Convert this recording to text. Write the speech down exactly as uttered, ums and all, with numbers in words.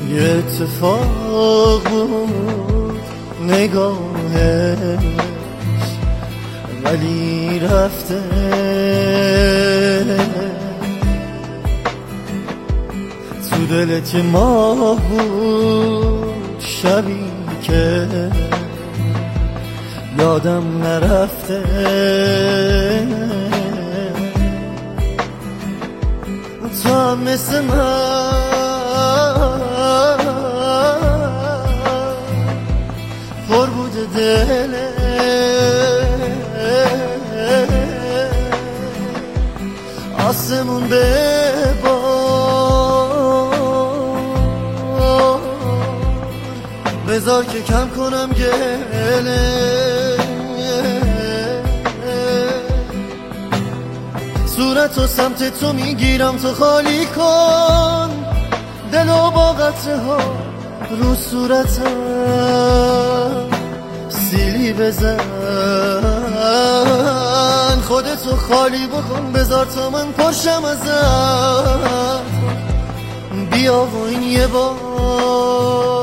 یه اتفاق بود نگاهش، ولی رفته تو دلت یه ماه بود، شبی که یادم نرفته. تو هم مثل من پر بوده دلت، آسمون به بار، بذار که کم کنم گله. صورت و سمت تو میگیرم، تو خالی کن دلو با قطره ها رو صورتم سیلی بزن. خودتو خالی بکن، بذار تا من پرشم ازت. بیا و این یه بار